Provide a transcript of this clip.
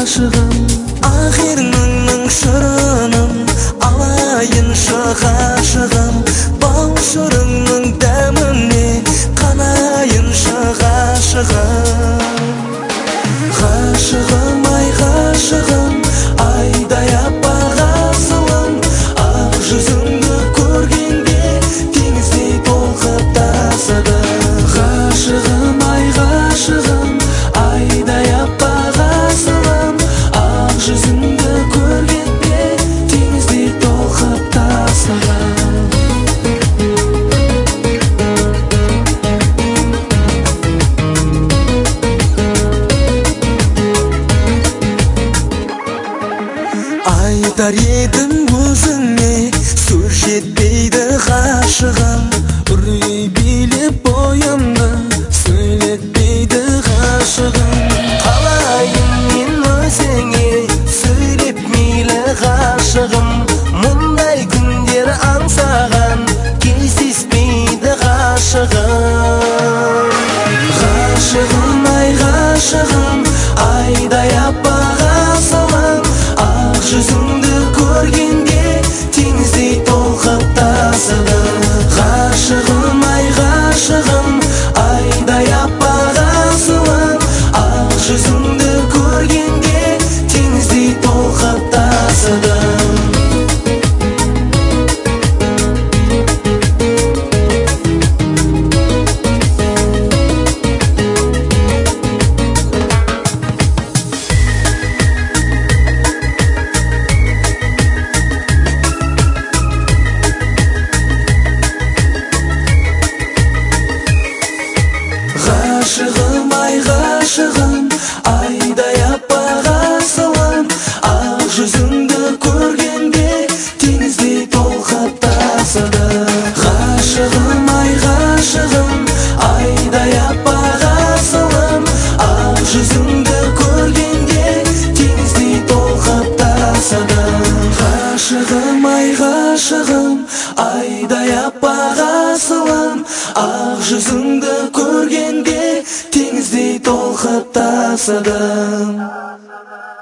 ғашығым. Ақеріңнің шырынын алайыншы ғашығым. Бал шырыңның дәміне қанайыншы ғашығым. Ғашығым, ай ғашығым, айдай аппақ асылым. Ақ жүзіңді көргенде теңіздей толқып тасыдым. Ғашығым, ай ғашығым, айдай аппақ асылым. Ақ жүзіңді көргенде теңіздей толқып тасыдым. Айтар едім өзіңе сөз жетпейді ғашығым. Үрей билеп бойымды сөйлетпейді ғашығым. Қалайын мен өзіңе сөйлеп мейлі ғашығым. Мұндай күндер аңсаған кездеспейді ғашығым. Ғашығым, ай ғашығым, айдай аппақ асылым. Ақ жүзіңді көргенде теңіздей толқып тасыдым. Ғашығым, ай ғашығым, айдай аппақ асылым. Ақ жүзіңді көргенде теңіздей толқып тасыдым. Ғашығым, ай ғашығым, айдай аппақ асылым. Ақ жүзіңді көргенде теңіздей толқып тасыдым. Ғашығым, ай ғашығым, айдай аппақ асылым. Ақ жүзіңді көргенде теңіздей толқып тасыдым. Ғашығым, ай ғашығым, айдай аппақ асылым. Ақ жүзіңді көргенде теңіздей толқып тасыдым.